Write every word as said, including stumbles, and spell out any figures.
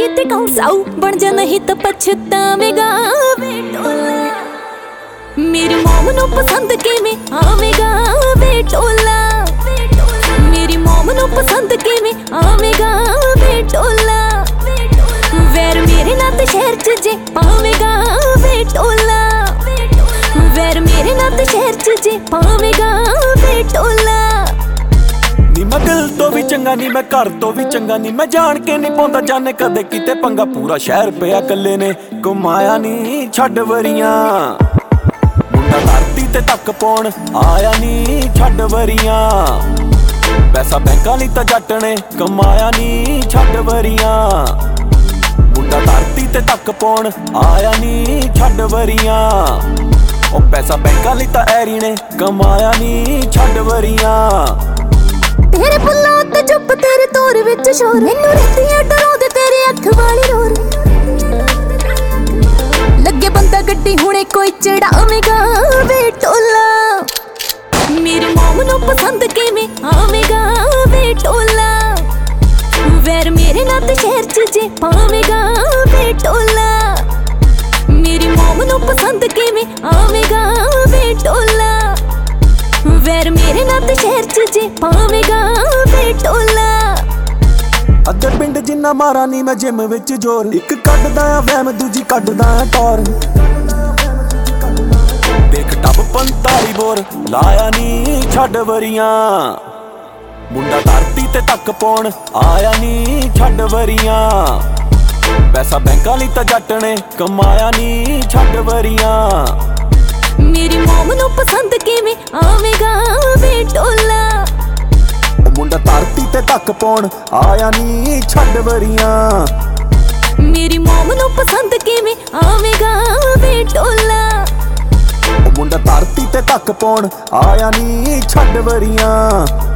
किते कहूं साऊ बन जा नहीं तो पछतावेगा वे टोला। मेरी मोम नू पसंद किवें आवेगा वे टोला। मेरी मोम नू पसंद किवें आवेगा वे टोला। वैर मेरे नाल शहर च जे पावेगा वे टोला। वैर मेरे नाल शहर च जे पावेगा वे टोला। नी मैं दिल तो भी चंगा नी मैं घर तो भी चंगा नी मैं जान के नहीं पाउंदा जाने कदे किते पंगा। पूरा शहर पिया कल्ले ने घुमाया नी छड्ड वरियां। मुंडा धरती ते तक पाउण आया नी छड्ड वरियां। पैसा बैंकां नी तां जट ने कमाया नी छड्ड वरियां। मुंडा धरती ते तक पाउण आया नी छड्ड वरियां। ओ पैसा बैंकां नी तां ऐरी ने कमाया नी छड्ड वरियां। तेरे बुल्लों ते चुप तेरे तोर विच शोर मैनू रतियां डराउंदे तेरे अख वाले रोर। लगे बंदा गड्डी हुणे कोई चढ़ावेगा वे टोला। मेरी मोम नू पसंद किवें आवेगा वे टोला। वैर मेरे नाल शहर च जे पावेगा वे टोला। मेरी मोम नू पसंद किवें आवेगा वे टोला। वैर मेरे नाल शहर च जे पावेगा वे टोला। अद्धे पिंड जिन्ना मारा नी मैं जिम विच जोर। इक कड्डदा आ वैम दूजी कड्डदा आ टौर। देख टप पंताली बोर लाया नी छड्ड वरियां। मुंडा धरती ते तक पाउण आया नी छड्ड वरियां। पैसा बैंकां नी तां जट ने कमाया नी छड्ड वरियां। मेरी मोम नू पसंद किवें आवेगा वे टोला। मुंडा धरती ते तक पाउण आया नी छड्ड वरियां। मेरी मोम नू पसंद किवें आवेगा वे टोला। मुंडा धरती ते तक पाउण आया नी छड्ड वरियां।